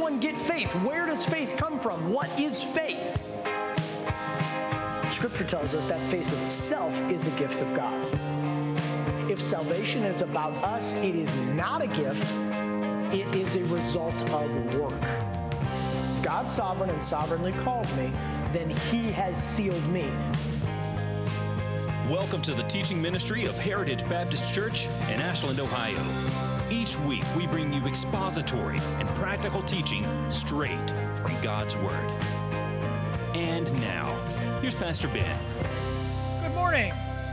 one get faith? Where does faith come from? What is faith? Scripture tells us that faith itself is a gift of God. If salvation is about us, it is not a gift. It is a result of work. If God's sovereign and sovereignly called me, then He has sealed me. Welcome to the teaching ministry of Heritage Baptist Church in Ashland, Ohio. Each week we bring you expository and practical teaching straight from God's Word. And now, here's Pastor Ben. Good morning.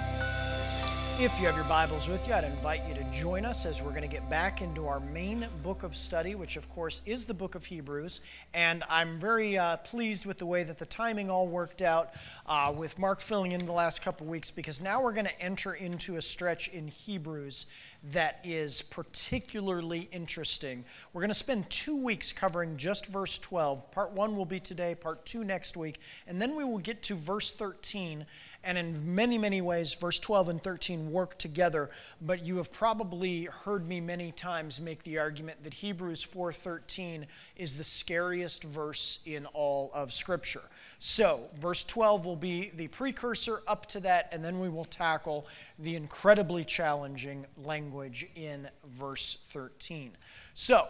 If you have your Bibles with you, I'd invite you to join us as we're going to get back into our main book of study, which of course is the book of Hebrews. And I'm very pleased with the way that the timing all worked out with Mark filling in the last couple weeks, because now we're going to enter into a stretch in Hebrews that is particularly interesting. We're going to spend 2 weeks covering just verse 12. Part 1 will be today, part 2 next week, and then we will get to verse 13. And in many, many ways, verse 12 and 13 work together, but you have probably heard me many times make the argument that Hebrews 4:13 is the scariest verse in all of Scripture. So, verse 12 will be the precursor up to that, and then we will tackle the incredibly challenging language in verse 13. So,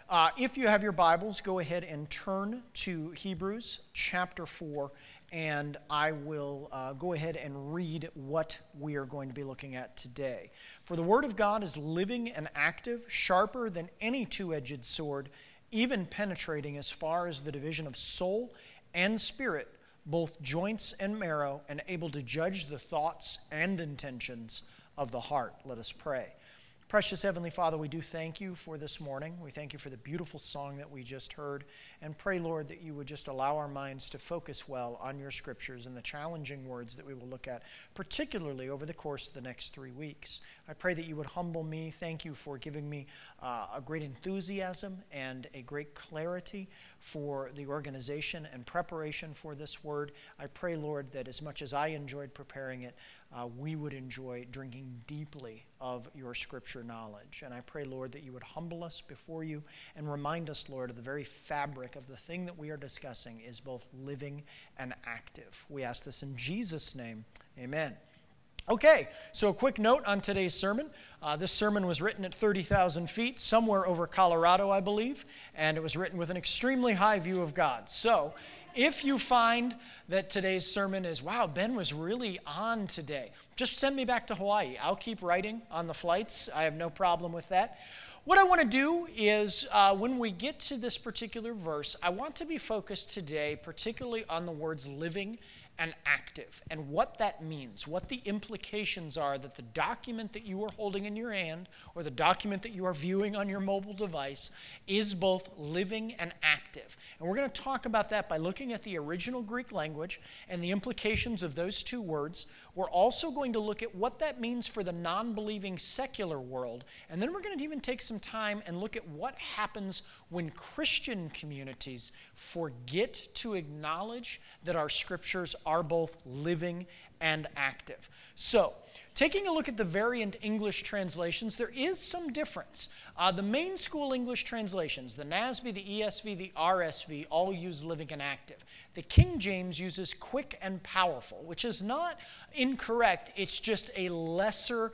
if you have your Bibles, go ahead and turn to Hebrews chapter 4, and I will go ahead and read what we are going to be looking at today. For the Word of God is living and active, sharper than any two-edged sword, even penetrating as far as the division of soul and spirit, both joints and marrow, and able to judge the thoughts and intentions of the heart. Let us pray. Precious Heavenly Father, we do thank you for this morning. We thank you for the beautiful song that we just heard, and pray, Lord, that you would just allow our minds to focus well on your scriptures and the challenging words that we will look at, particularly over the course of the next 3 weeks. I pray that you would humble me. Thank you for giving me a great enthusiasm and a great clarity for the organization and preparation for this word. I pray, Lord, that as much as I enjoyed preparing it, we would enjoy drinking deeply of your scripture knowledge. And I pray, Lord, that you would humble us before you and remind us, Lord, of the very fabric of the thing that we are discussing is both living and active. We ask this in Jesus' name. Amen. Okay, so a quick note on today's sermon. This sermon was written at 30,000 feet, somewhere over Colorado, I believe, and it was written with an extremely high view of God. So, if you find that today's sermon is, wow, Ben was really on today, just send me back to Hawaii. I'll keep writing on the flights. I have no problem with that. What I want to do is, when we get to this particular verse, I want to be focused today particularly on the words living and active, and what that means, what the implications are that the document that you are holding in your hand or the document that you are viewing on your mobile device is both living and active. And we're going to talk about that by looking at the original Greek language and the implications of those two words. We're also going to look at what that means for the non-believing secular world, and then we're going to even take some time and look at what happens when Christian communities forget to acknowledge that our scriptures are both living and active. So, taking a look at the variant English translations, there is some difference. The main school English translations, the NASB, the ESV, the RSV, all use living and active. The King James uses quick and powerful, which is not incorrect. It's just a lesser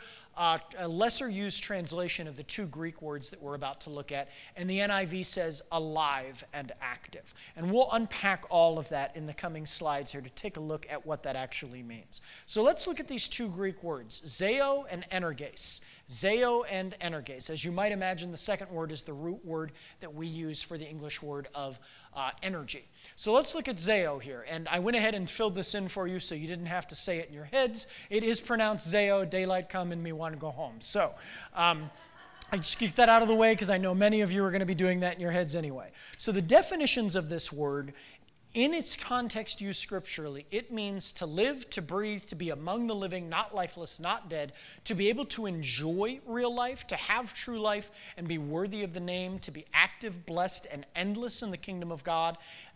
used translation of the two Greek words that we're about to look at, and the NIV says alive and active. And we'll unpack all of that in the coming slides here to take a look at what that actually means. So let's look at these two Greek words, zeo and energes. Zeo and energes. As you might imagine, the second word is the root word that we use for the English word of energy. So let's look at zeo here. And I went ahead and filled this in for you so you didn't have to say it in your heads. It is pronounced zeo, daylight come and me want to go home. So I just keep that out of the way because I know many of you are going to be doing that in your heads anyway. So the definitions of this word, in its context used scripturally, it means to live, to breathe, to be among the living, not lifeless, not dead, to be able to enjoy real life, to have true life and be worthy of the name, to be active, blessed, and endless in the kingdom of God,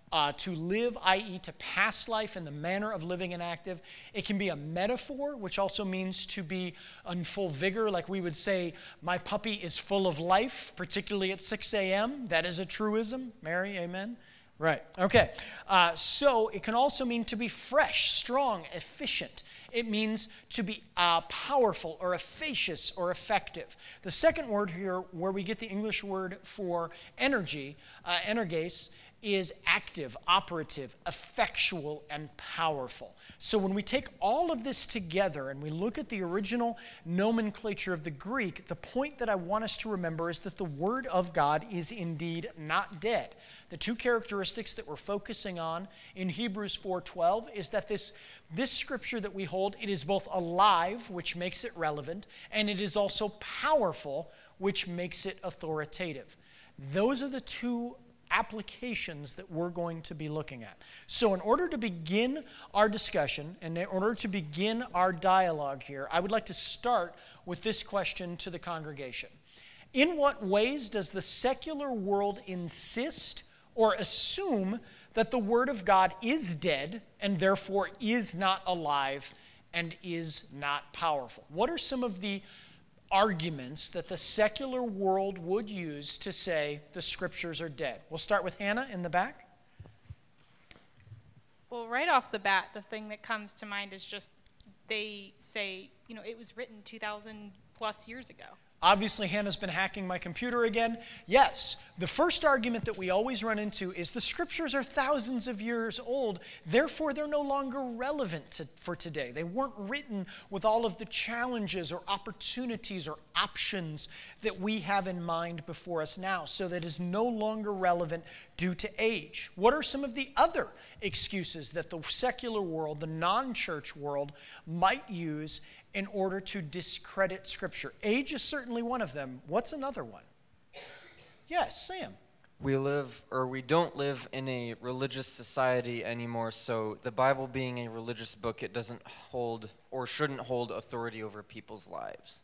to live, i.e. to pass life in the manner of living and active. It can be a metaphor, which also means to be in full vigor. Like we would say, my puppy is full of life, particularly at 6 a.m. That is a truism. Mary, amen? Right, okay. So it can also mean to be fresh, strong, efficient. It means to be powerful or efficacious or effective. The second word here, where we get the English word for energy, energes, is active, operative, effectual, and powerful. So when we take all of this together and we look at the original nomenclature of the Greek, the point that I want us to remember is that the Word of God is indeed not dead. The two characteristics that we're focusing on in Hebrews 4:12 is that this scripture that we hold, it is both alive, which makes it relevant, and it is also powerful, which makes it authoritative. Those are the two applications that we're going to be looking at. So in order to begin our discussion and in order to begin our dialogue here, I would like to start with this question to the congregation. In what ways does the secular world insist or assume that the Word of God is dead and therefore is not alive and is not powerful? What are some of the arguments that the secular world would use to say the Scriptures are dead? We'll start with Hannah in the back. Well, right off the bat, the thing that comes to mind is just they say, it was written 2,000 plus years ago. Obviously, Hannah's been hacking my computer again. Yes, the first argument that we always run into is the Scriptures are thousands of years old, therefore they're no longer relevant for today. They weren't written with all of the challenges or opportunities or options that we have in mind before us now, so that is no longer relevant due to age. What are some of the other excuses that the secular world, the non-church world, might use in order to discredit Scripture? Age is certainly one of them. What's another one? Yes, Sam. We don't live in a religious society anymore, so the Bible being a religious book, it doesn't hold or shouldn't hold authority over people's lives.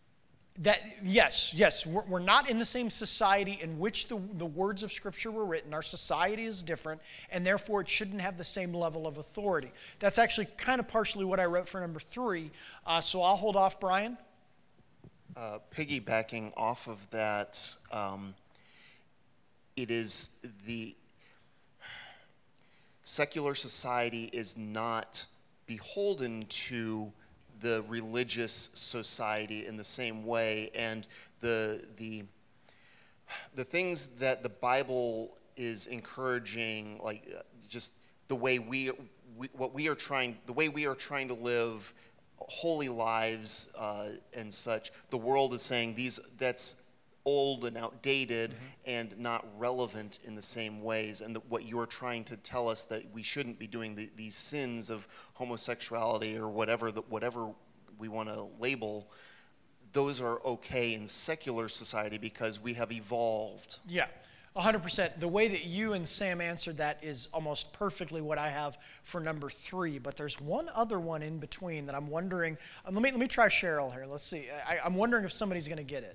Yes, we're not in the same society in which the words of Scripture were written. Our society is different, and therefore it shouldn't have the same level of authority. That's actually kind of partially what I wrote for number 3, so I'll hold off, Brian. Piggybacking off of that, it is the secular society is not beholden to the religious society in the same way, and the things that the Bible is encouraging, like just the way we are trying to live holy lives and such. The world is saying that's old and outdated and not relevant in the same ways, and what you're trying to tell us that we shouldn't be doing these sins of homosexuality or whatever we want to label, those are okay in secular society because we have evolved. Yeah, 100%. The way that you and Sam answered that is almost perfectly what I have for number 3, but there's one other one in between that I'm wondering. Let me try Cheryl here. Let's see. I'm wondering if somebody's going to get it.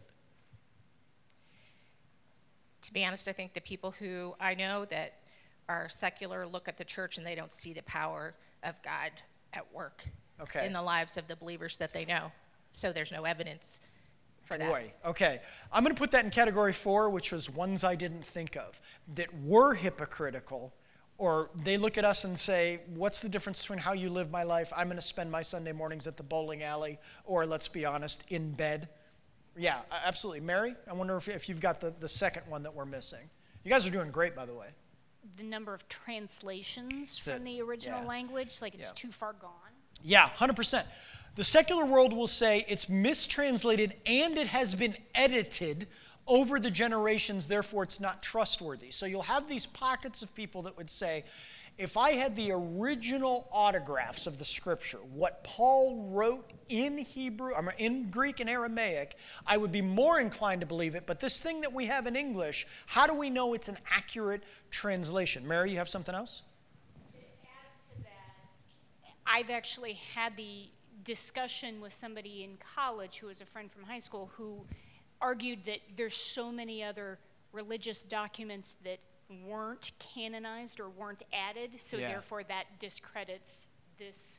To be honest, I think the people who I know that are secular look at the church and they don't see the power of God at work in the lives of the believers that they know. So there's no evidence for that. Boy, okay. I'm going to put that in category 4, which was ones I didn't think of, that were hypocritical, or they look at us and say, what's the difference between how you live my life? I'm going to spend my Sunday mornings at the bowling alley, or let's be honest, in bed. Yeah, absolutely. Mary, I wonder if you've got the second one that we're missing. You guys are doing great, by the way. The number of translations from the original language, like it's too far gone. Yeah, 100%. The secular world will say it's mistranslated and it has been edited over the generations, therefore it's not trustworthy. So you'll have these pockets of people that would say, if I had the original autographs of the Scripture, what Paul wrote in in Greek and Aramaic, I would be more inclined to believe it. But this thing that we have in English, how do we know it's an accurate translation? Mary, you have something else? To add to that, I've actually had the discussion with somebody in college who was a friend from high school who argued that there's so many other religious documents that weren't canonized or weren't added, so therefore that discredits this.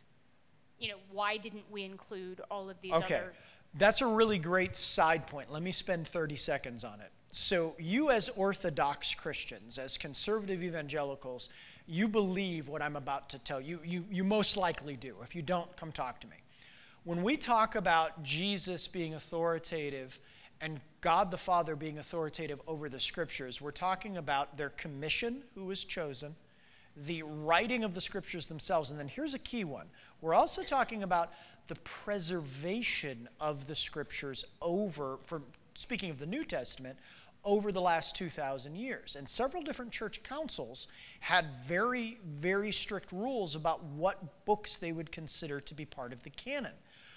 Why didn't we include all of these other... That's a really great side point. Let me spend 30 seconds on it. So you as Orthodox Christians, as conservative evangelicals, you believe what I'm about to tell you. You most likely do. If you don't, come talk to me. When we talk about Jesus being authoritative and God the Father being authoritative over the Scriptures, we're talking about their commission, who was chosen, the writing of the Scriptures themselves, and then here's a key one. We're also talking about the preservation of the Scriptures speaking of the New Testament, over the last 2,000 years. And several different church councils had very, very strict rules about what books they would consider to be part of the canon.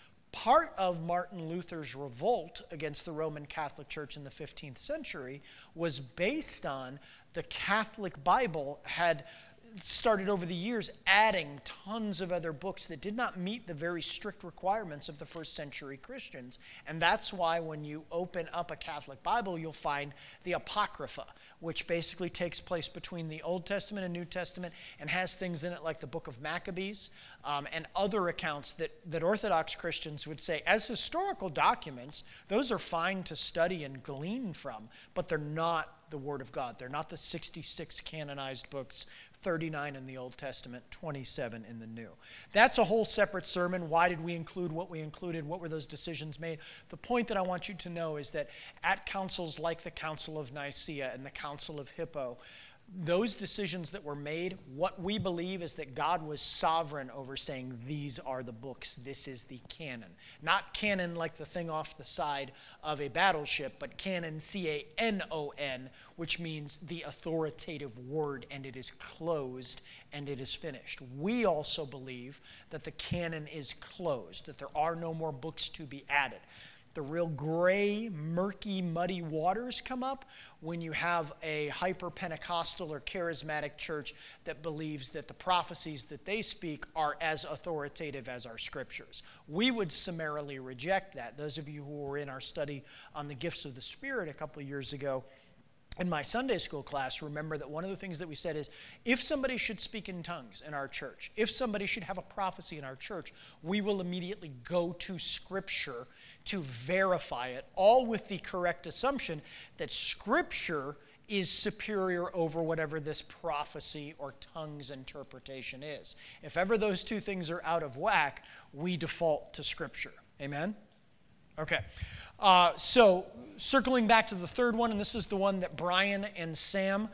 Part of Martin Luther's revolt against the Roman Catholic Church in the 15th century was based on the Catholic Bible had started over the years adding tons of other books that did not meet the very strict requirements of the first century Christians. And that's why when you open up a Catholic Bible, you'll find the Apocrypha, which basically takes place between the Old Testament and New Testament and has things in it like the Book of Maccabees and other accounts that Orthodox Christians would say, as historical documents, those are fine to study and glean from, but they're not the Word of God. They're not the 66 canonized books, 39 in the Old Testament, 27 in the New. That's a whole separate sermon. Why did we include what we included? What were those decisions made? The point that I want you to know is that at councils like the Council of Nicaea and the Council of Hippo, those decisions that were made, what we believe is that God was sovereign over saying, these are the books, this is the canon. Not canon like the thing off the side of a battleship, but canon, C-A-N-O-N, which means the authoritative word, and it is closed and it is finished. We also believe that the canon is closed, that there are no more books to be added. The real gray, murky, muddy waters come up when you have a hyper-Pentecostal or charismatic church that believes that the prophecies that they speak are as authoritative as our Scriptures. We would summarily reject that. Those of you who were in our study on the gifts of the Spirit a couple of years ago, in my Sunday school class, remember that one of the things that we said is, if somebody should speak in tongues in our church, if somebody should have a prophecy in our church, we will immediately go to Scripture to verify it, all with the correct assumption that Scripture is superior over whatever this prophecy or tongues interpretation is. If ever those two things are out of whack, we default to Scripture. Amen? Okay. So circling back to the third one, and this is the one that Brian and Sam,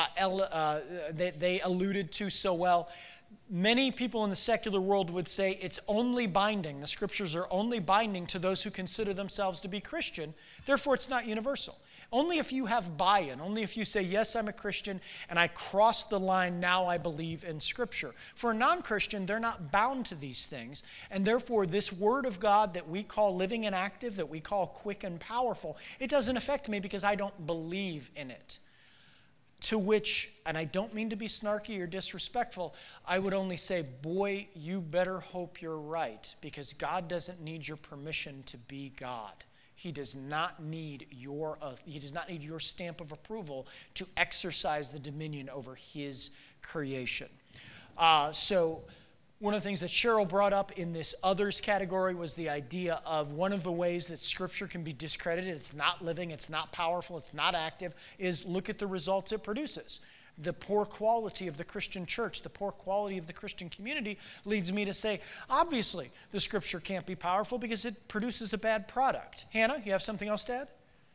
they alluded to so well. Many people in the secular world would say it's only binding. The Scriptures are only binding to those who consider themselves to be Christian. Therefore, it's not universal. Only if you have buy-in, only if you say, yes, I'm a Christian, and I cross the line, now I believe in Scripture. For a non-Christian, they're not bound to these things, and therefore this Word of God that we call living and active, that we call quick and powerful, it doesn't affect me because I don't believe in it. To which, and I don't mean to be snarky or disrespectful, I would only say, boy, you better hope you're right, because God doesn't need your permission to be God. He does not need your stamp of approval to exercise the dominion over his creation. So one of the things that Cheryl brought up in this others category was the idea of one of the ways that Scripture can be discredited, it's not living, it's not powerful, it's not active, is look at the results it produces. The poor quality of the Christian church, the poor quality of the Christian community leads me to say, obviously, the Scripture can't be powerful because it produces a bad product. Hannah, you have something else to add?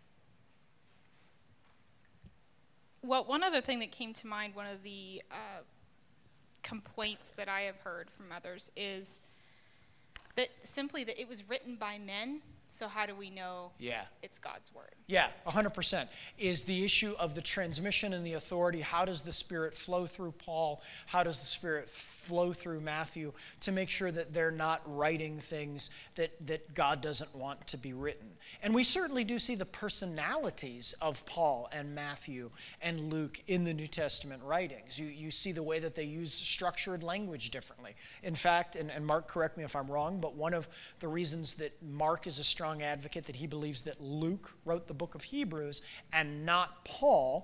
Well, one other thing that came to mind, one of the complaints that I have heard from others is that simply that it was written by men, so how do we know it's God's word? Yeah, 100%. Is the issue of the transmission and the authority. How does the Spirit flow through Paul? How does the Spirit flow through Matthew to make sure that they're not writing things that God doesn't want to be written? And we certainly do see the personalities of Paul and Matthew and Luke in the New Testament writings. You see the way that they use structured language differently. In fact, and Mark, correct me if I'm wrong, but one of the reasons that Mark is a strong advocate that he believes that Luke wrote the book of Hebrews and not Paul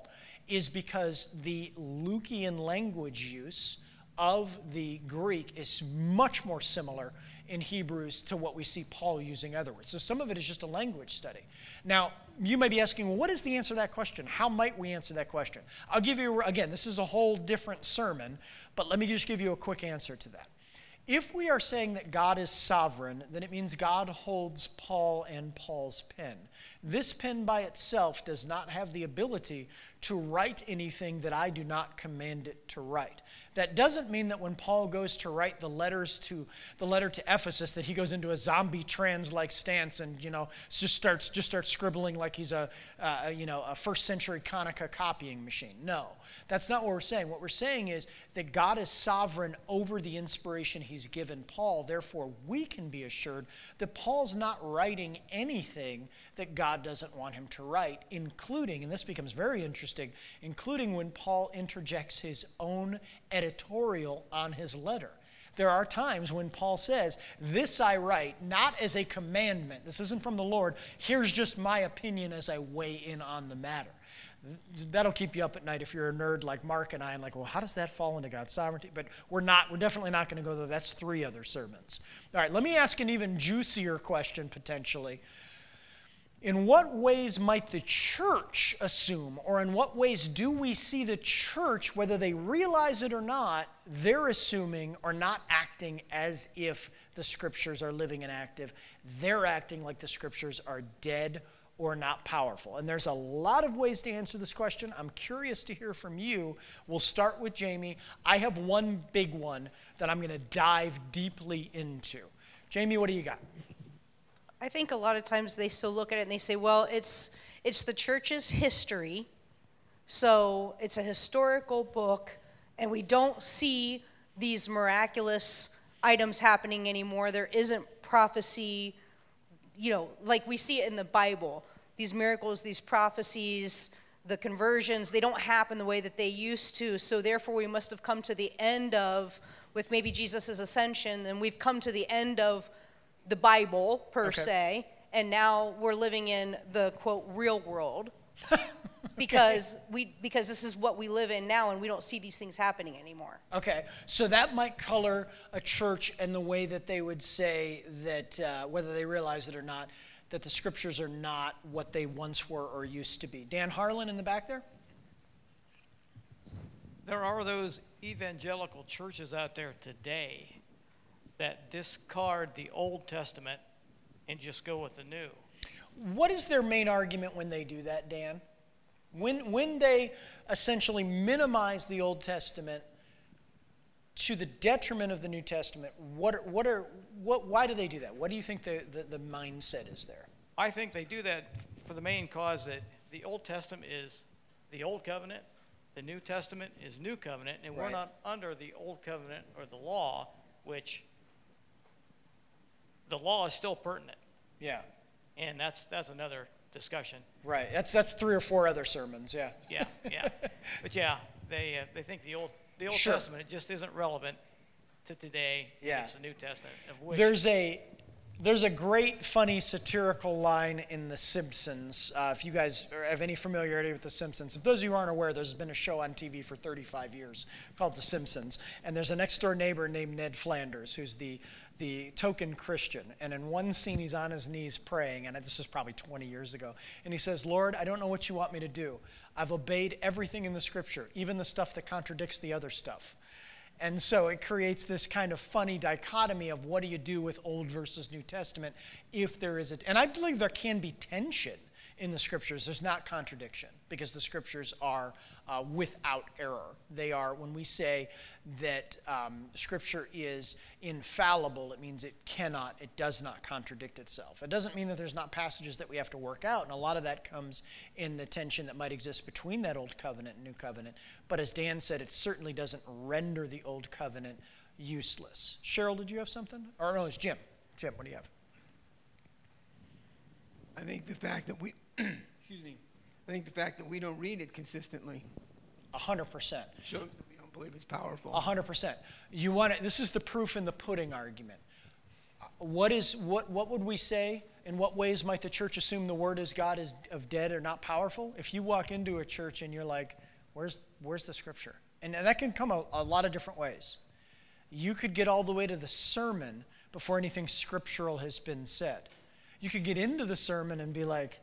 is because the Lukean language use of the Greek is much more similar in Hebrews to what we see Paul using other words. So some of it is just a language study. Now, you may be asking, well, what is the answer to that question? How might we answer that question? I'll give you, again, this is a whole different sermon, but let me just give you a quick answer to that. If we are saying that God is sovereign, then it means God holds Paul and Paul's pen. This pen by itself does not have the ability to write anything that I do not command it to write. That doesn't mean that when Paul goes to write the letter to Ephesus that he goes into a zombie trans-like stance and just starts scribbling like he's a first century Konica copying machine. No, that's not what we're saying. What we're saying is that God is sovereign over the inspiration he's given Paul. Therefore, we can be assured that Paul's not writing anything that God doesn't want him to write, including, and this becomes very interesting, including when Paul interjects his own editorial on his letter. There are times when Paul says, this I write not as a commandment. This isn't from the Lord. Here's just my opinion as I weigh in on the matter. That'll keep you up at night if you're a nerd like Mark and I, and like, well, how does that fall into God's sovereignty? But we're definitely not going to go there. That's 3 other sermons. All right, let me ask an even juicier question potentially. In what ways might the church assume, or in what ways do we see the church, whether they realize it or not, they're assuming or not acting as if the scriptures are living and active? They're acting like the scriptures are dead or not powerful. And there's a lot of ways to answer this question. I'm curious to hear from you. We'll start with Jamie. I have one big one that I'm going to dive deeply into. Jamie, what do you got? I think a lot of times they still look at it and they say, well, it's the church's history, so it's a historical book, and we don't see these miraculous items happening anymore. There isn't prophecy, like we see it in the Bible. These miracles, these prophecies, the conversions, they don't happen the way that they used to, so therefore we must have come to the end of, with maybe Jesus' ascension, and we've come to the end of the Bible, per se, and now we're living in the, quote, real world because this is what we live in now, and we don't see these things happening anymore. Okay, so that might color a church and the way that they would say that, whether they realize it or not, that the scriptures are not what they once were or used to be. Dan Harlan in the back there? There are those evangelical churches out there today that discard the Old Testament and just go with the New. What is their main argument when they do that, Dan? When they essentially minimize the Old Testament to the detriment of the New Testament, why do they do that? What do you think the mindset is there? I think they do that for the main cause that the Old Testament is the Old Covenant, the New Testament is New Covenant, and we're not under the Old Covenant or the law, which the law is still pertinent. Yeah. And that's another discussion. Right. That's 3 or 4 other sermons, yeah. Yeah. But yeah, they think the Old Testament, it just isn't relevant to today. Yeah. It's the New Testament. Of which There's a great, funny, satirical line in The Simpsons. If you guys have any familiarity with The Simpsons, if those of you who aren't aware, there's been a show on TV for 35 years called The Simpsons. And there's a next-door neighbor named Ned Flanders, who's the token Christian. And in one scene, he's on his knees praying, and this is probably 20 years ago. And he says, Lord, I don't know what you want me to do. I've obeyed everything in the Scripture, even the stuff that contradicts the other stuff. And so it creates this kind of funny dichotomy of what do you do with Old versus New Testament if there is and I believe there can be tension in the Scriptures. There's not contradiction because the Scriptures are without error. They are, when we say that Scripture is infallible, it means it does not contradict itself. It doesn't mean that there's not passages that we have to work out, and a lot of that comes in the tension that might exist between that Old Covenant and New Covenant. But as Dan said, it certainly doesn't render the Old Covenant useless. Cheryl, did you have something? Or no, it's Jim. Jim, what do you have? I think the fact that we, I think the fact that we don't read it consistently 100% shows that we don't believe it's powerful. 100%. This is the proof in the pudding argument. What would we say? In what ways might the church assume the word is God is of dead or not powerful? If you walk into a church and you're like, Where's the scripture? And that can come a lot of different ways. You could get all the way to the sermon before anything scriptural has been said. You could get into the sermon and be like,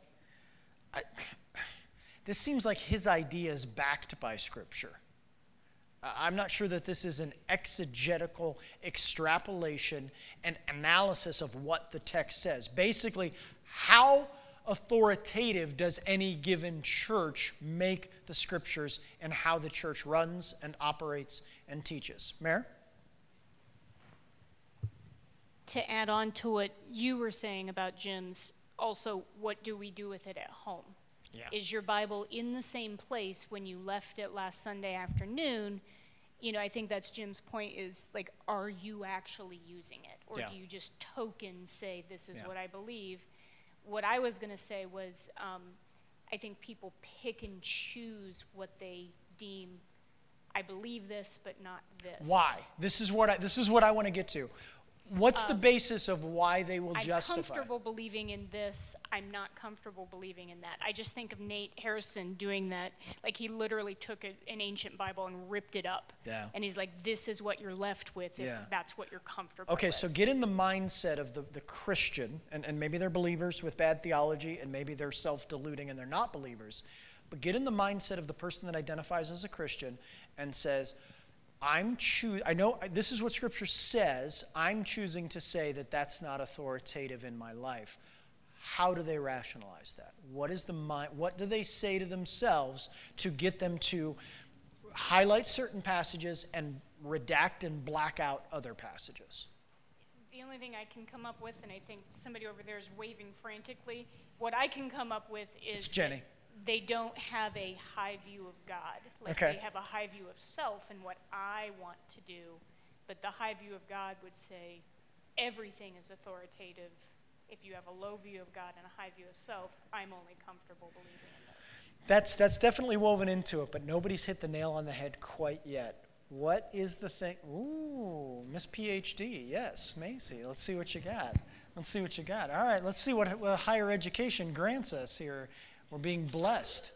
this seems like his idea is backed by scripture. I'm not sure that this is an exegetical extrapolation and analysis of what the text says. Basically, how authoritative does any given church make the scriptures and how the church runs and operates and teaches? Mayor? To add on to what you were saying about Jim's, also, what do we do with it at home? Yeah. Is your Bible in the same place when you left it last Sunday afternoon? You know, I think that's Jim's point is, like, are you actually using it? Or do you just token say, this is what I believe? What I was going to say was, I think people pick and choose what they deem, I believe this, but not this. Why? This is what I want to get to. What's the basis of why they will justify? I'm comfortable believing in this. I'm not comfortable believing in that. I just think of Nate Harrison doing that. Like, he literally took an ancient Bible and ripped it up. Yeah. And he's like, this is what you're left with if that's what you're comfortable with. Okay, so get in the mindset of the Christian, and maybe they're believers with bad theology, and maybe they're self-deluding and they're not believers. But get in the mindset of the person that identifies as a Christian and says, I know this is what Scripture says. I'm choosing to say that that's not authoritative in my life. How do they rationalize that? What do they say to themselves to get them to highlight certain passages and redact and black out other passages? The only thing I can come up with, and I think somebody over there is waving frantically, what I can come up with is... It's Jenny. They don't have a high view of God. Like, they have a high view of self and what I want to do. But the high view of God would say everything is authoritative. If you have a low view of God and a high view of self, I'm only comfortable believing in this. That's definitely woven into it, but nobody's hit the nail on the head quite yet. What is the thing? Ooh, Miss PhD. Yes, Macy. Let's see what you got. All right, let's see what higher education grants us here. We're being blessed.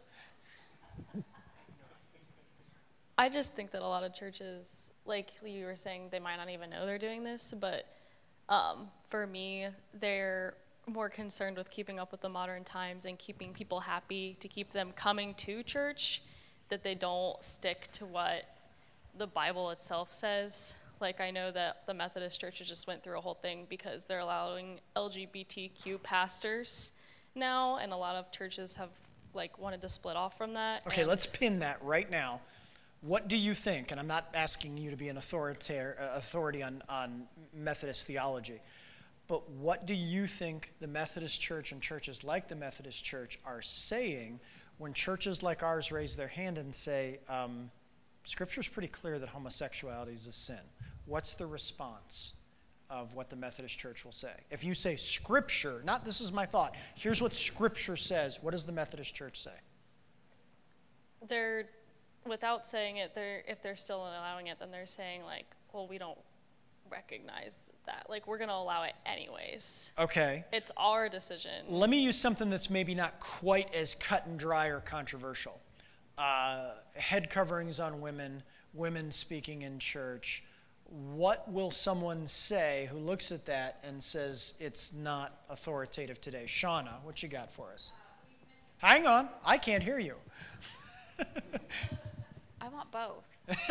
I just think that a lot of churches, like you were saying, they might not even know they're doing this, but for me, they're more concerned with keeping up with the modern times and keeping people happy to keep them coming to church, that they don't stick to what the Bible itself says. Like, I know that the Methodist churches just went through a whole thing because they're allowing LGBTQ pastors now, and a lot of churches have wanted to split off from that. Okay, let's pin that right now. What do you think? And I'm not asking you to be an authority on Methodist theology, but what do you think the Methodist Church and churches like the Methodist Church are saying when churches like ours raise their hand and say, Scripture's pretty clear that homosexuality is a sin? What's the response of what the Methodist Church will say? If you say Scripture, not this is my thought, here's what Scripture says, what does the Methodist Church say? Without saying it, if they're still allowing it, then they're saying, well, we don't recognize that. We're going to allow it anyways. Okay. It's our decision. Let me use something that's maybe not quite as cut and dry or controversial. Head coverings on women, women speaking in church. What will someone say who looks at that and says it's not authoritative today? Shauna, what you got for us? Hang on, I can't hear you. I want both.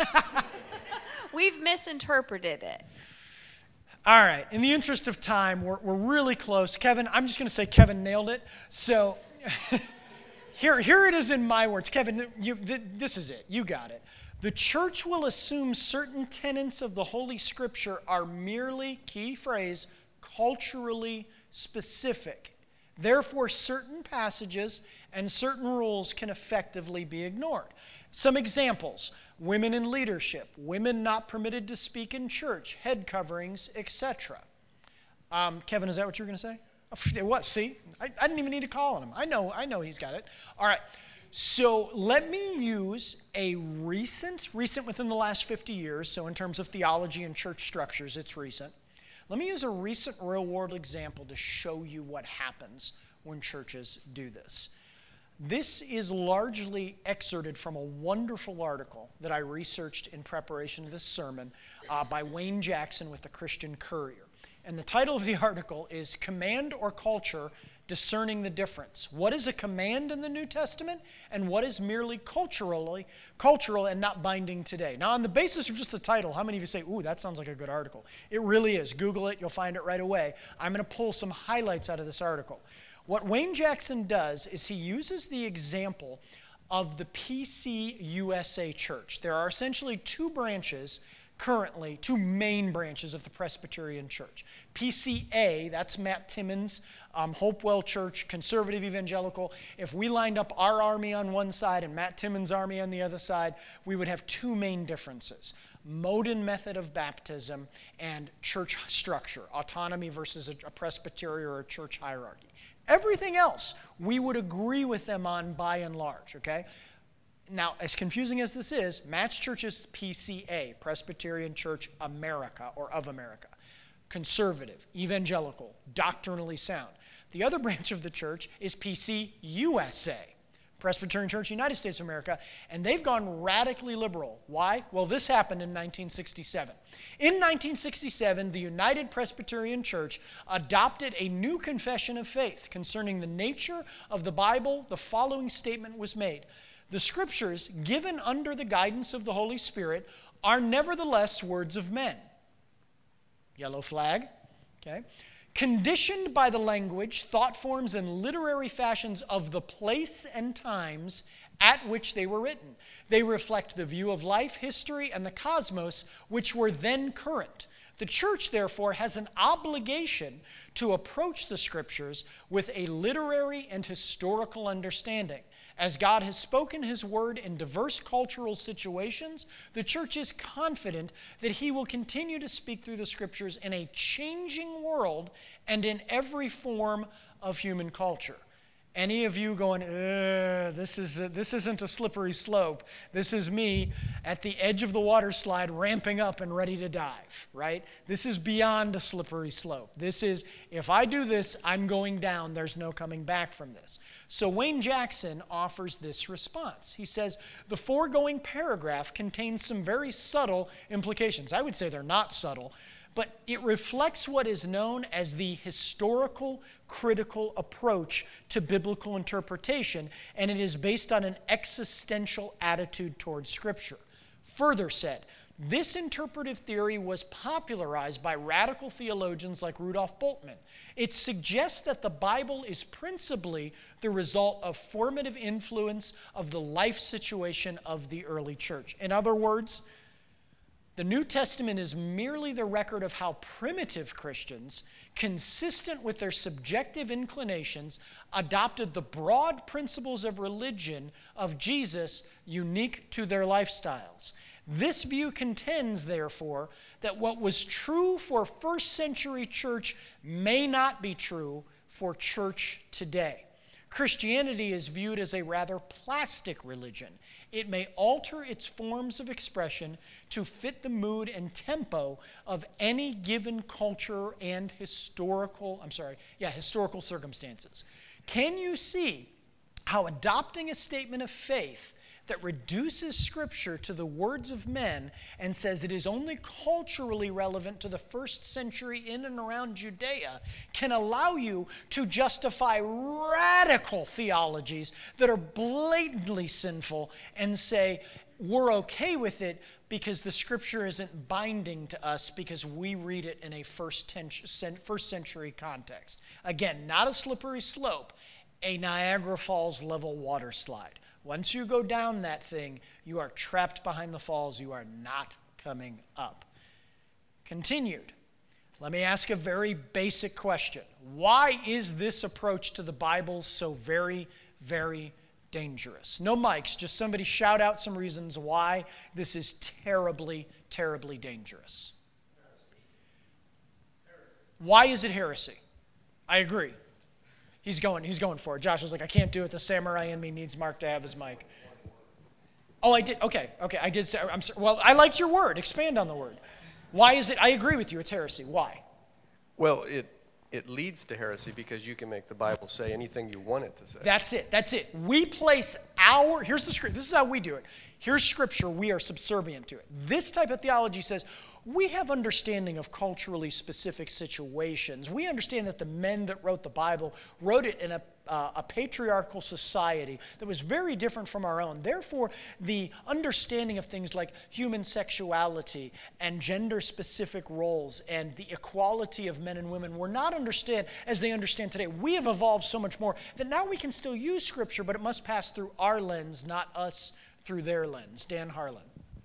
We've misinterpreted it. All right, in the interest of time, we're really close. Kevin, I'm just going to say Kevin nailed it. So here it is in my words. Kevin, this is it. You got it. The church will assume certain tenets of the Holy Scripture are merely, key phrase, culturally specific. Therefore, certain passages and certain rules can effectively be ignored. Some examples: women in leadership, women not permitted to speak in church, head coverings, etc. Kevin, is that what you were going to say? It was, see? I didn't even need to call on him. I know he's got it. All right. So let me use a recent within the last 50 years, so in terms of theology and church structures, it's recent. Let me use a recent real-world example to show you what happens when churches do this. This is largely excerpted from a wonderful article that I researched in preparation of this sermon by Wayne Jackson with the Christian Courier. And the title of the article is Command or Culture, Discerning the Difference. What is a command in the New Testament and what is merely cultural and not binding today? Now, on the basis of just the title, how many of you say, ooh, that sounds like a good article? It really is. Google it. You'll find it right away. I'm going to pull some highlights out of this article. What Wayne Jackson does is he uses the example of the PCUSA Church. There are essentially two branches currently, two main branches of the Presbyterian Church. PCA, that's Matt Timmons, Hopewell Church, conservative evangelical. If we lined up our army on one side and Matt Timmons' army on the other side, we would have two main differences. Mode and method of baptism and church structure, autonomy versus a presbytery or a church hierarchy. Everything else, we would agree with them on by and large, okay? Now, as confusing as this is, Matt's church is PCA, Presbyterian Church America, or of America. Conservative, evangelical, doctrinally sound. The other branch of the church is PCUSA, Presbyterian Church United States of America, and they've gone radically liberal. Why? Well, this happened in 1967. In 1967, the United Presbyterian Church adopted a new confession of faith concerning the nature of the Bible. The following statement was made. The Scriptures, given under the guidance of the Holy Spirit, are nevertheless words of men. Yellow flag, okay? Conditioned by the language, thought forms, and literary fashions of the place and times at which they were written. They reflect the view of life, history, and the cosmos which were then current. The church, therefore, has an obligation to approach the Scriptures with a literary and historical understanding. As God has spoken His word in diverse cultural situations, the church is confident that He will continue to speak through the Scriptures in a changing world and in every form of human culture. Any of you going, this isn't a slippery slope. This is me at the edge of the water slide ramping up and ready to dive, right? This is beyond a slippery slope. This is, if I do this, I'm going down. There's no coming back from this. So Wayne Jackson offers this response. He says, the foregoing paragraph contains some very subtle implications. I would say they're not subtle, but it reflects what is known as the historical critical approach to biblical interpretation, and it is based on an existential attitude towards Scripture. Further said, this interpretive theory was popularized by radical theologians like Rudolf Bultmann. It suggests that the Bible is principally the result of formative influence of the life situation of the early church. In other words, the New Testament is merely the record of how primitive Christians, consistent with their subjective inclinations, adopted the broad principles of religion of Jesus unique to their lifestyles. This view contends, therefore, that what was true for first century church may not be true for church today. Christianity is viewed as a rather plastic religion. It may alter its forms of expression to fit the mood and tempo of any given culture and historical circumstances. Can you see how adopting a statement of faith that reduces Scripture to the words of men and says it is only culturally relevant to the first century in and around Judea can allow you to justify radical theologies that are blatantly sinful and say, we're okay with it because the Scripture isn't binding to us because we read it in a first century context. Again, not a slippery slope, a Niagara Falls level water slide. Once you go down that thing, you are trapped behind the falls. You are not coming up. Continued. Let me ask a very basic question. Why is this approach to the Bible so very, very dangerous? No mics, just somebody shout out some reasons why this is terribly, terribly dangerous. Why is it heresy? I agree. He's going for it. Josh was like, I can't do it. The samurai in me needs Mark to have his mic. Oh, I did. Okay. I did say, I'm sorry. Well, I liked your word. Expand on the word. Why is it? I agree with you. It's heresy. Why? Well, it leads to heresy because you can make the Bible say anything you want it to say. That's it. We place here's the script. This is how we do it. Here's Scripture. We are subservient to it. This type of theology says we have understanding of culturally specific situations. We understand that the men that wrote the Bible wrote it in a patriarchal society that was very different from our own. Therefore, the understanding of things like human sexuality and gender-specific roles and the equality of men and women were not understood as they understand today. We have evolved so much more that now we can still use Scripture, but it must pass through our lens, not us through their lens. Dan Harlan.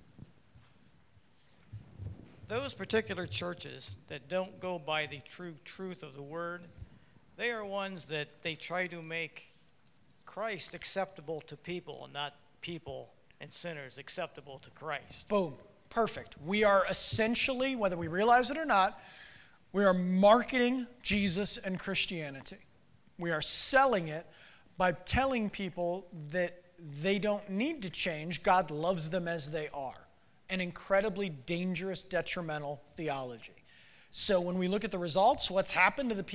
Those particular churches that don't go by the true truth of the Word, they are ones that they try to make Christ acceptable to people and not people and sinners acceptable to Christ. Boom. Perfect. We are essentially, whether we realize it or not, we are marketing Jesus and Christianity. We are selling it by telling people that they don't need to change. God loves them as they are. An incredibly dangerous, detrimental theology. So when we look at the results, what's happened to the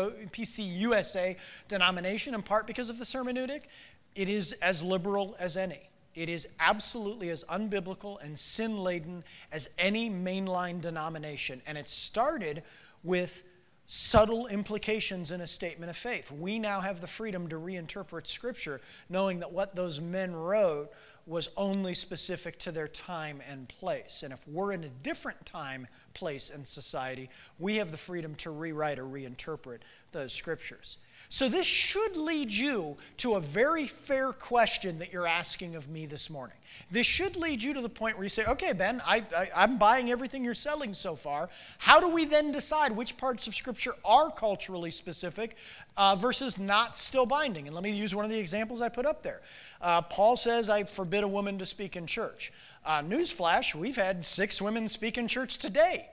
PCUSA denomination, in part because of this hermeneutic, it is as liberal as any. It is absolutely as unbiblical and sin-laden as any mainline denomination. And it started with subtle implications in a statement of faith. We now have the freedom to reinterpret Scripture, knowing that what those men wrote was only specific to their time and place. And if we're in a different time, place, and society, we have the freedom to rewrite or reinterpret those Scriptures. So this should lead you to a very fair question that you're asking of me this morning. This should lead you to the point where you say, okay, Ben, I'm buying everything you're selling so far. How do we then decide which parts of Scripture are culturally specific versus not still binding? And let me use one of the examples I put up there. Paul says, I forbid a woman to speak in church. Newsflash, we've had 6 women speak in church today.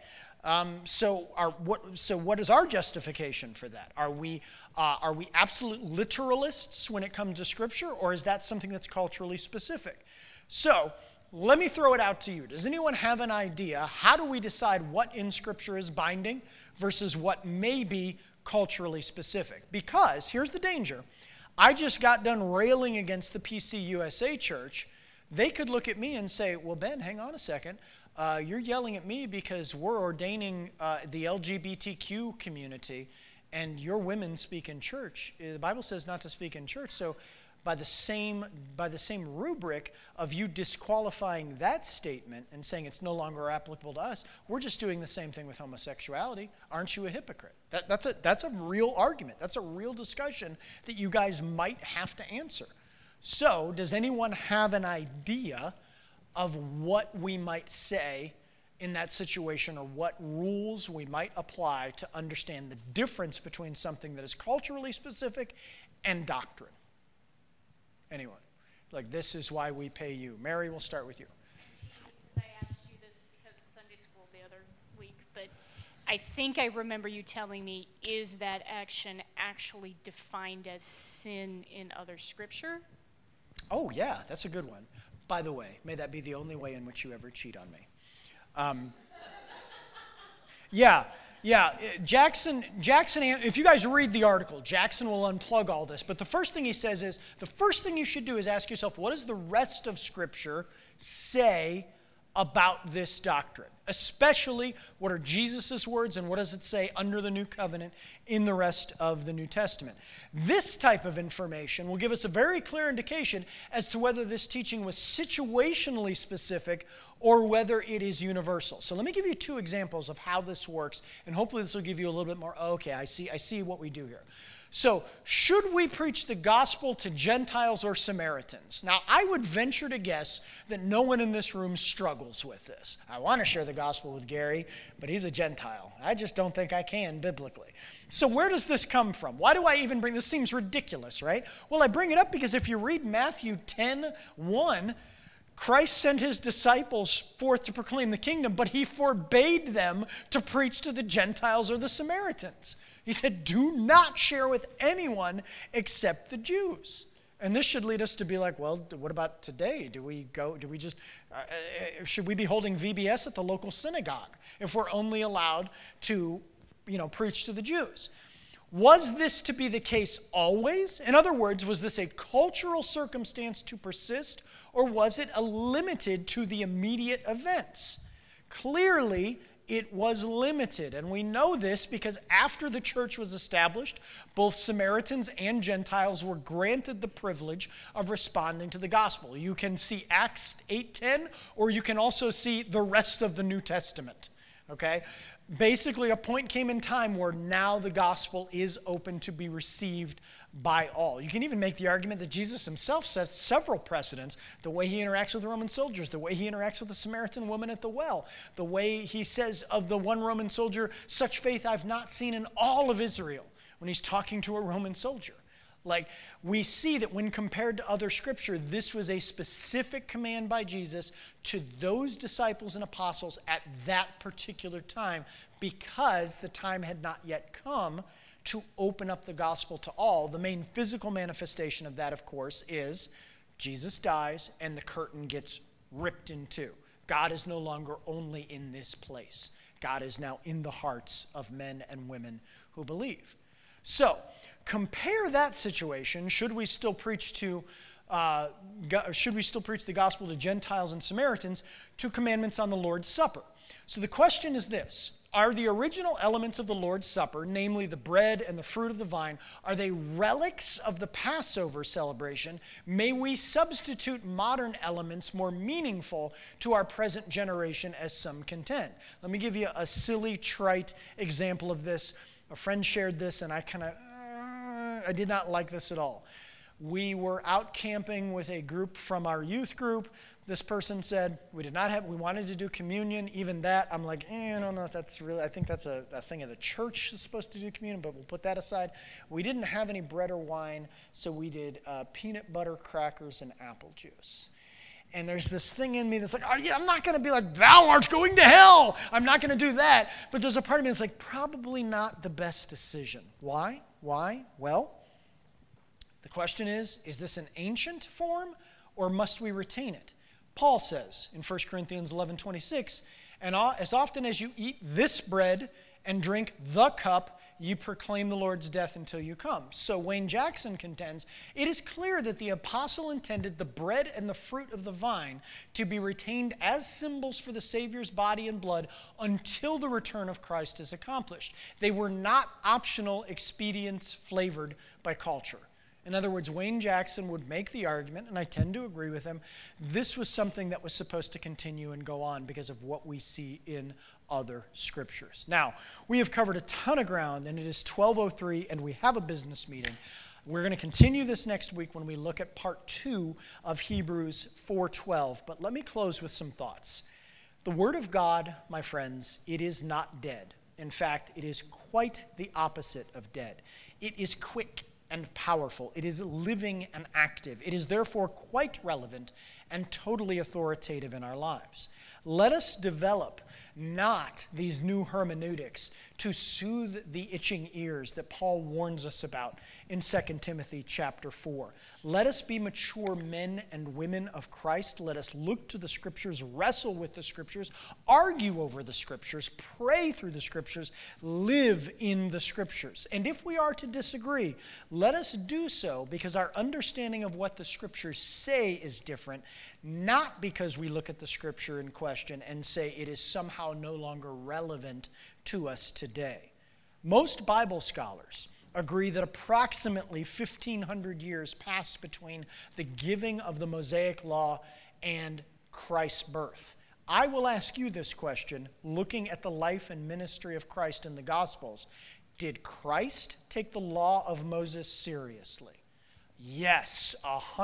So what is our justification for that? Are we absolute literalists when it comes to Scripture, or is that something that's culturally specific? So let me throw it out to you. Does anyone have an idea? How do we decide what in Scripture is binding versus what may be culturally specific? Because here's the danger. I just got done railing against the PCUSA church. They could look at me and say, well, Ben, hang on a second. You're yelling at me because we're ordaining the LGBTQ community, and your women speak in church. The Bible says not to speak in church. So by the same rubric of you disqualifying that statement and saying it's no longer applicable to us, we're just doing the same thing with homosexuality. Aren't you a hypocrite? That's a real argument. That's a real discussion that you guys might have to answer. So does anyone have an idea of what we might say in that situation, or what rules we might apply to understand the difference between something that is culturally specific and doctrine? Anyone? Like, this is why we pay you. Mary, we'll start with you. I asked you this because of Sunday school the other week, but I think I remember you telling me, is that action actually defined as sin in other Scripture? Oh, yeah, that's a good one. By the way, may that be the only way in which you ever cheat on me. Jackson, if you guys read the article, Jackson will unplug all this. But the first thing he says is, the first thing you should do is ask yourself, what does the rest of Scripture say about this doctrine? Especially, what are Jesus' words and what does it say under the new covenant in the rest of the New Testament? This type of information will give us a very clear indication as to whether this teaching was situationally specific or whether it is universal. So let me give you 2 examples of how this works, and hopefully this will give you a little bit more, okay, I see what we do here. So, should we preach the gospel to Gentiles or Samaritans? Now, I would venture to guess that no one in this room struggles with this. I want to share the gospel with Gary, but he's a Gentile. I just don't think I can biblically. So where does this come from? Why do I even bring this? Seems ridiculous, right? Well, I bring it up because if you read Matthew 10:1, Christ sent his disciples forth to proclaim the kingdom, but he forbade them to preach to the Gentiles or the Samaritans. He said, do not share with anyone except the Jews. And this should lead us to be like, well, what about today? Should we be holding VBS at the local synagogue if we're only allowed to, preach to the Jews? Was this to be the case always? In other words, was this a cultural circumstance to persist, or was it limited to the immediate events? Clearly, it was limited, and we know this because after the church was established, both Samaritans and Gentiles were granted the privilege of responding to the gospel. You can see Acts 8:10, or you can also see the rest of the New Testament, okay? Basically, a point came in time where now the gospel is open to be received by all. You can even make the argument that Jesus himself sets several precedents, the way he interacts with the Roman soldiers, the way he interacts with the Samaritan woman at the well, the way he says of the one Roman soldier, such faith I've not seen in all of Israel, when he's talking to a Roman soldier. Like, we see that when compared to other scripture, this was a specific command by Jesus to those disciples and apostles at that particular time, because the time had not yet come to open up the gospel to all. The main physical manifestation of that, of course, is Jesus dies and the curtain gets ripped in two. God is no longer only in this place. God is now in the hearts of men and women who believe. So, compare that situation. Should we still preach the gospel to Gentiles and Samaritans, to commandments on the Lord's Supper? So the question is this: are the original elements of the Lord's Supper, namely the bread and the fruit of the vine, are they relics of the Passover celebration? May we substitute modern elements more meaningful to our present generation, as some contend? Let me give you a silly, trite example of this. A friend shared this, and I did not like this at all. We were out camping with a group from our youth group. This person said, we wanted to do communion. Even that, I'm like, I don't know if that's really, I think that's a thing of the church is supposed to do communion, but we'll put that aside. We didn't have any bread or wine, so we did peanut butter, crackers, and apple juice. And there's this thing in me that's like, I'm not going to be like, thou art going to hell. I'm not going to do that. But there's a part of me that's like, probably not the best decision. Why? Well, the question is this an ancient form, or must we retain it? Paul says in 1 Corinthians 11:26, and as often as you eat this bread and drink the cup, you proclaim the Lord's death until you come. So Wayne Jackson contends, it is clear that the apostle intended the bread and the fruit of the vine to be retained as symbols for the Savior's body and blood until the return of Christ is accomplished. They were not optional expedients flavored by culture. In other words, Wayne Jackson would make the argument, and I tend to agree with him, this was something that was supposed to continue and go on because of what we see in other scriptures. Now, we have covered a ton of ground, and it is 12:03, and we have a business meeting. We're going to continue this next week when we look at part 2 of Hebrews 4:12. But let me close with some thoughts. The Word of God, my friends, it is not dead. In fact, it is quite the opposite of dead. It is quick and powerful. It is living and active. It is therefore quite relevant and totally authoritative in our lives. Let us develop not these new hermeneutics to soothe the itching ears that Paul warns us about in 2 Timothy chapter 4. Let us be mature men and women of Christ. Let us look to the Scriptures, wrestle with the Scriptures, argue over the Scriptures, pray through the Scriptures, live in the Scriptures. And if we are to disagree, let us do so because our understanding of what the Scriptures say is different, not because we look at the Scripture in question and say it is somehow no longer relevant to us today. Most Bible scholars agree that approximately 1,500 years passed between the giving of the Mosaic Law and Christ's birth. I will ask you this question, looking at the life and ministry of Christ in the Gospels. Did Christ take the law of Moses seriously? Yes,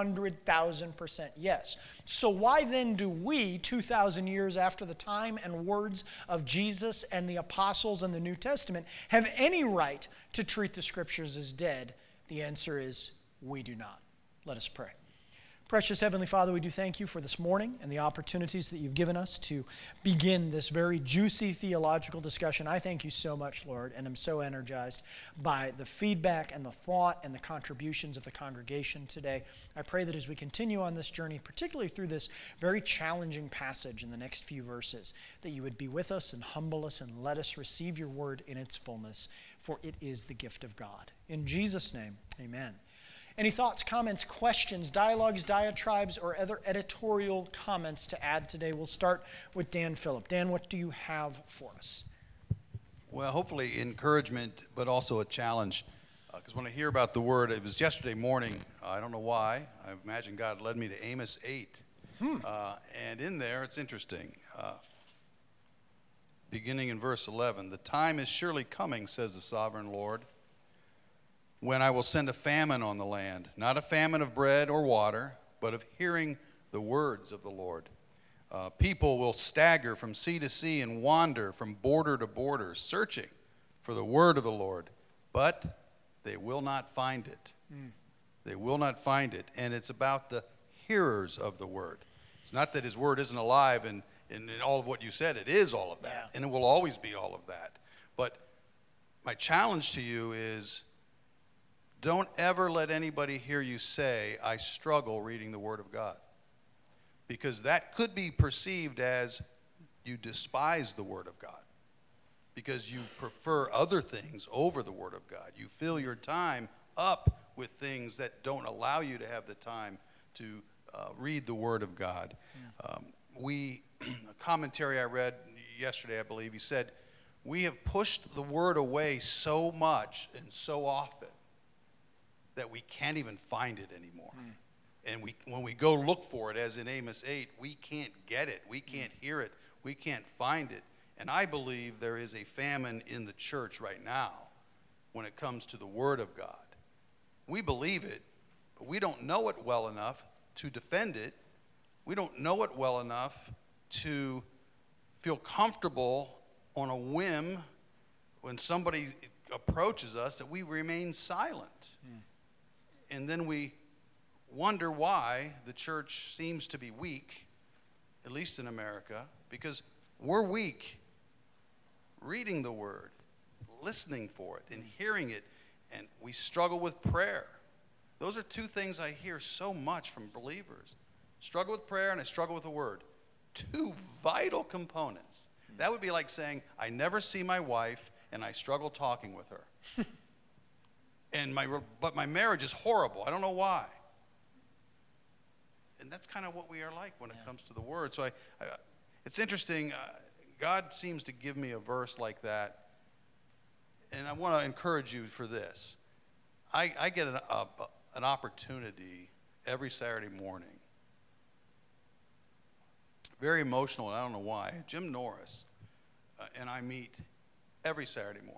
100,000% yes. So why then do we, 2,000 years after the time and words of Jesus and the apostles and the New Testament, have any right to treat the Scriptures as dead? The answer is we do not. Let us pray. Precious Heavenly Father, we do thank you for this morning and the opportunities that you've given us to begin this very juicy theological discussion. I thank you so much, Lord, and I'm so energized by the feedback and the thought and the contributions of the congregation today. I pray that as we continue on this journey, particularly through this very challenging passage in the next few verses, that you would be with us and humble us and let us receive your word in its fullness, for it is the gift of God. In Jesus' name, amen. Any thoughts, comments, questions, dialogues, diatribes, or other editorial comments to add today? We'll start with Dan Phillip. Dan, what do you have for us? Well, hopefully encouragement, but also a challenge. Because when I hear about the word, it was yesterday morning. I don't know why. I imagine God led me to Amos 8. And in there, it's interesting. Beginning in verse 11, "The time is surely coming, says the sovereign Lord, when I will send a famine on the land, not a famine of bread or water, but of hearing the words of the Lord. People will stagger from sea to sea and wander from border to border, searching for the word of the Lord, but they will not find it." They will not find it. And it's about the hearers of the word. It's not that his word isn't alive and in all of what you said. It is all of that, and it will always be all of that. But my challenge to you is, don't ever let anybody hear you say, "I struggle reading the Word of God." Because that could be perceived as you despise the Word of God. Because you prefer other things over the Word of God. You fill your time up with things that don't allow you to have the time to read the Word of God. A commentary I read yesterday, I believe, he said, we have pushed the Word away so much and so often that we can't even find it anymore. And when we go look for it, as in Amos 8, we can't get it. We can't hear it. We can't find it. And I believe there is a famine in the church right now when it comes to the Word of God. We believe it, but we don't know it well enough to defend it. We don't know it well enough to feel comfortable on a whim when somebody approaches us that we remain silent. And then we wonder why the church seems to be weak, at least in America, because we're weak reading the Word, listening for it, and hearing it, and we struggle with prayer. Those are two things I hear so much from believers. Struggle with prayer and I struggle with the Word. Two vital components. That would be like saying, I never see my wife and I struggle talking with her. But my marriage is horrible. I don't know why. And that's kind of what we are like when it comes to the Word. So it's interesting. God seems to give me a verse like that. And I want to encourage you for this. I get an opportunity every Saturday morning. Very emotional, and I don't know why. Jim Norris and I meet every Saturday morning.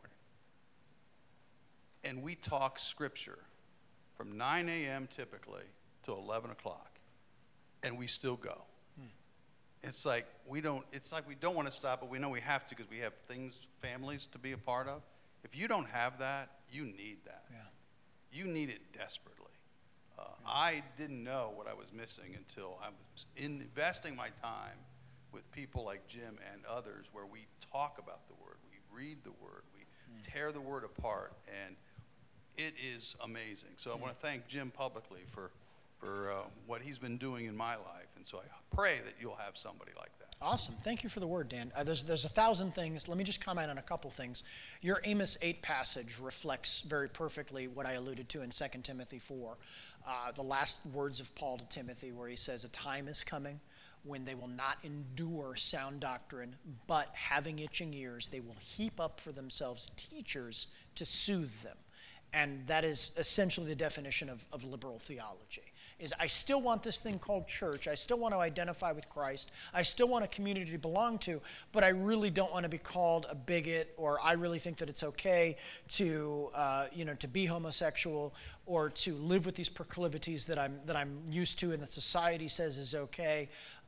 And we talk Scripture from 9 a.m. typically to 11 o'clock. And we still go. It's like we don't want to stop, but we know we have to because we have families to be a part of. If you don't have that, you need that. Yeah. You need it desperately. I didn't know what I was missing until I was investing my time with people like Jim and others where we talk about the Word, we read the Word, we tear the Word apart, and it is amazing. So I want to thank Jim publicly for what he's been doing in my life, and so I pray that you'll have somebody like that. Awesome. Thank you for the word, Dan. There's 1,000 things. Let me just comment on a couple things. Your Amos 8 passage reflects very perfectly what I alluded to in 2 Timothy 4, the last words of Paul to Timothy, where he says, a time is coming when they will not endure sound doctrine, but having itching ears, they will heap up for themselves teachers to soothe them. And that is essentially the definition of liberal theology. Is I still want this thing called church. I still want to identify with Christ. I still want a community to belong to, but I really don't want to be called a bigot, or I really think that it's okay to be homosexual or to live with these proclivities that I'm used to and that society says is okay.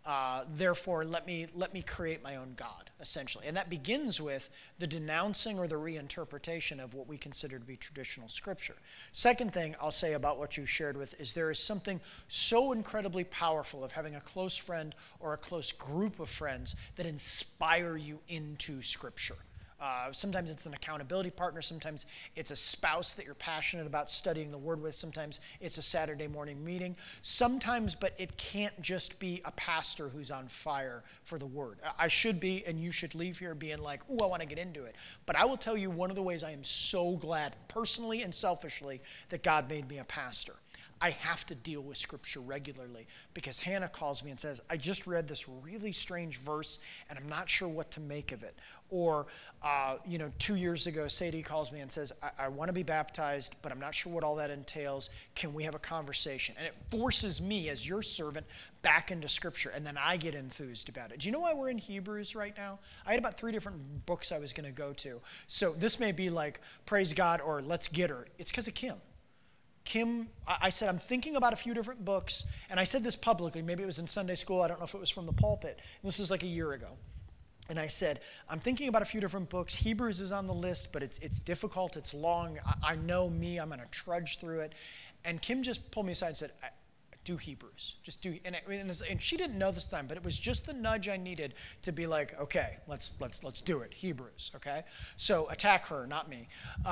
Therefore, let me create my own God, essentially. And that begins with the denouncing or the reinterpretation of what we consider to be traditional scripture. Second thing I'll say about what you shared with is there is something so incredibly powerful of having a close friend or a close group of friends that inspire you into scripture. Sometimes it's an accountability partner. Sometimes it's a spouse that you're passionate about studying the Word with. Sometimes it's a Saturday morning meeting. Sometimes, but it can't just be a pastor who's on fire for the Word. I should be, and you should leave here being like, ooh, I want to get into it. But I will tell you one of the ways I am so glad, personally and selfishly, that God made me a pastor. I have to deal with scripture regularly because Hannah calls me and says, I just read this really strange verse and I'm not sure what to make of it. Or, 2 years ago, Sadie calls me and says, I want to be baptized, but I'm not sure what all that entails. Can we have a conversation? And it forces me as your servant back into scripture, and then I get enthused about it. Do you know why we're in Hebrews right now? I had about 3 different books I was going to go to. So this may be like, praise God, or let's get her. It's because of Kim. Kim, I said, I'm thinking about a few different books, and I said this publicly. Maybe it was in Sunday school. I don't know if it was from the pulpit. This was like a year ago. And I said, I'm thinking about a few different books. Hebrews is on the list, but it's difficult. It's long. I know me. I'm going to trudge through it. And Kim just pulled me aside and said, do Hebrews. Just do. And she didn't know this time, but it was just the nudge I needed to be like, okay, let's do it. Hebrews, okay? So attack her, not me.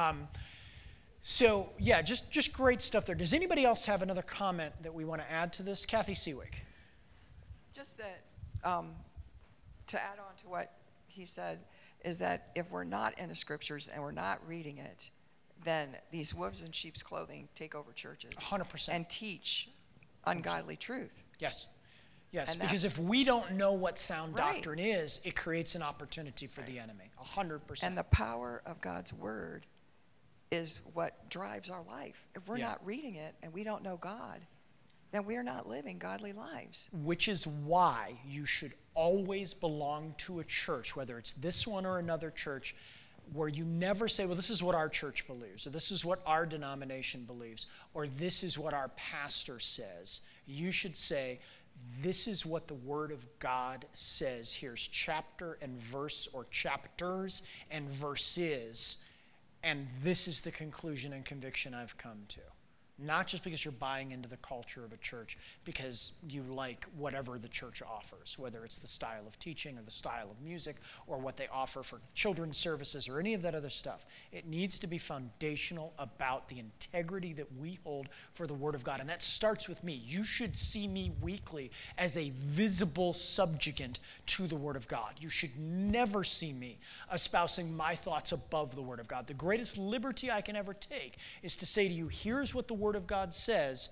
So, yeah, just great stuff there. Does anybody else have another comment that we want to add to this? Kathy Seawick. Just that, to add on to what he said, is that if we're not in the scriptures and we're not reading it, then these wolves in sheep's clothing take over churches. 100%. And teach ungodly 100%. Truth. Yes. Yes, because if we don't know what sound doctrine is, it creates an opportunity for the enemy. 100%. And the power of God's word is what drives our life. If we're not reading it and we don't know God, then we are not living godly lives. Which is why you should always belong to a church, whether it's this one or another church, where you never say, well, this is what our church believes, or this is what our denomination believes, or this is what our pastor says. You should say, this is what the Word of God says. Here's chapter and verse, or chapters and verses. And this is the conclusion and conviction I've come to. Not just because you're buying into the culture of a church, because you like whatever the church offers, whether it's the style of teaching or the style of music or what they offer for children's services or any of that other stuff. It needs to be foundational about the integrity that we hold for the Word of God. And that starts with me. You should see me weekly as a visible subjugant to the Word of God. You should never see me espousing my thoughts above the Word of God. The greatest liberty I can ever take is to say to you, here's what the Word of God says.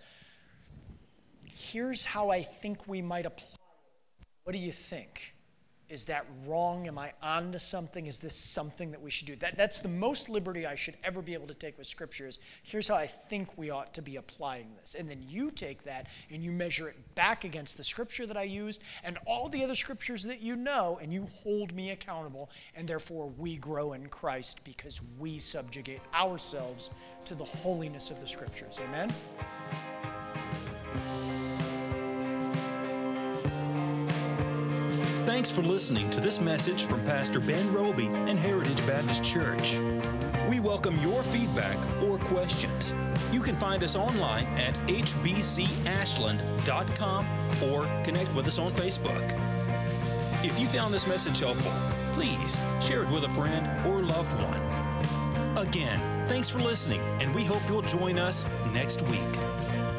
Here's how I think we might apply it. What do you think? Is that wrong? Am I on to something? Is this something that we should do? That's the most liberty I should ever be able to take with Scripture is, here's how I think we ought to be applying this. And then you take that and you measure it back against the Scripture that I used and all the other Scriptures that you know, and you hold me accountable, and therefore we grow in Christ because we subjugate ourselves to the holiness of the Scriptures. Amen? Thanks for listening to this message from Pastor Ben Roby and Heritage Baptist Church. We welcome your feedback or questions. You can find us online at hbcashland.com or connect with us on Facebook. If you found this message helpful, please share it with a friend or loved one. Again, thanks for listening, and we hope you'll join us next week.